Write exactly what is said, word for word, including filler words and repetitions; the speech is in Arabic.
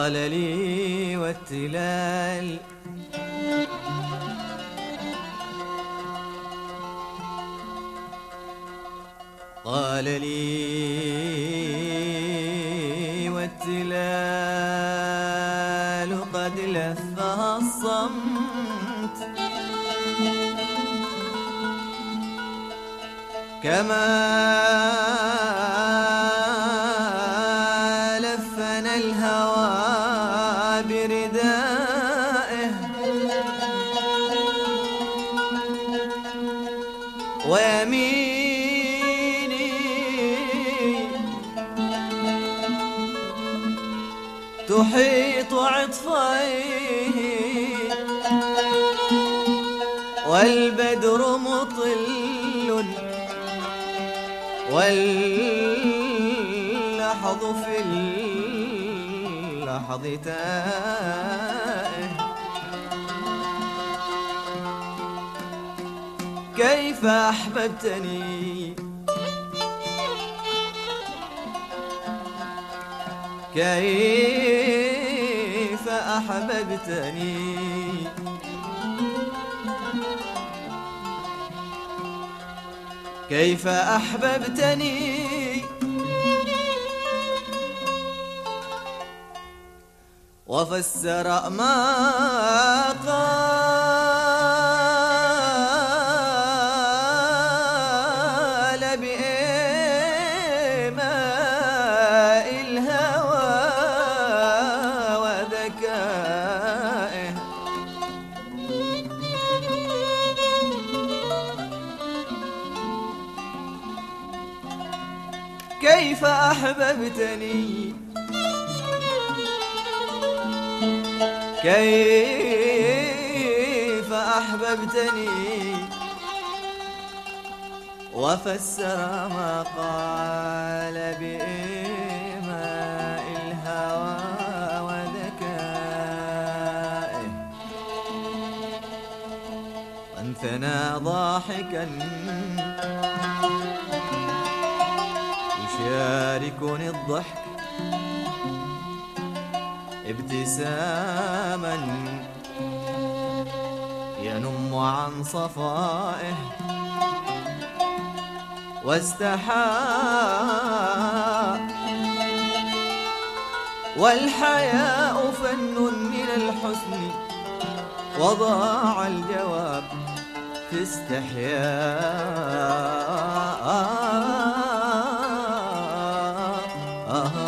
قال لي والتلال قال لي والتلال قد لفها الصمت كما لفنا الهوى بردائه ويميني تحيط عطفيه والبدر مطل واللحظ في اللحظ تائه كيف أحببتني كيف أحببتني كيف أحببتني وفسر ما قال بإيماء الهوى وذكائه كيف أحببتني كيف أحببتني وفسر ما قال بإيماء الهوى وذكائه وانثنى ضاحكا يشاركني الضحك ابتساما ينم عن صفائه واستحاء والحياء فن من الحسن وضاع الجواب في استحياء آه